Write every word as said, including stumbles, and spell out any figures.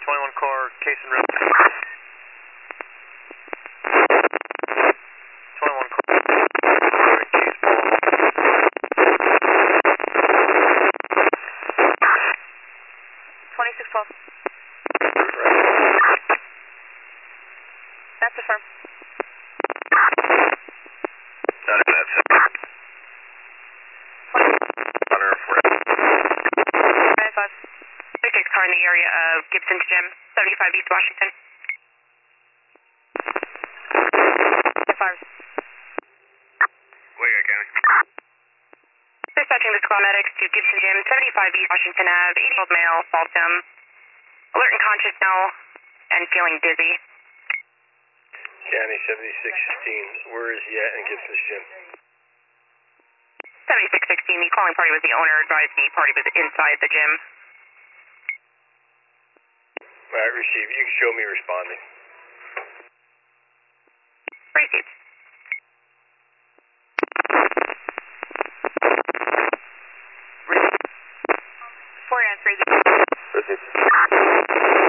twenty-one car, case and red. twenty-one car, case ball. twenty-six twelve. That's the firm. No, no, that's it. Hunter for it. ninety-five. thirty-six car in the area of Gibson's Gym, seventy-five East Washington. Fires. What you got, County? Dispatching the squad medics to Gibson Gym, seventy-five East Washington Ave, eighty-year-old male, falls him. Alert and conscious now, and feeling dizzy. County seventy-six sixteen, where is he at in Gibson's Gym? seventy-six sixteen, the calling party was the owner, advised the party was inside the gym. Alright, receive. You can show me responding. Receive. Four and three. Receive.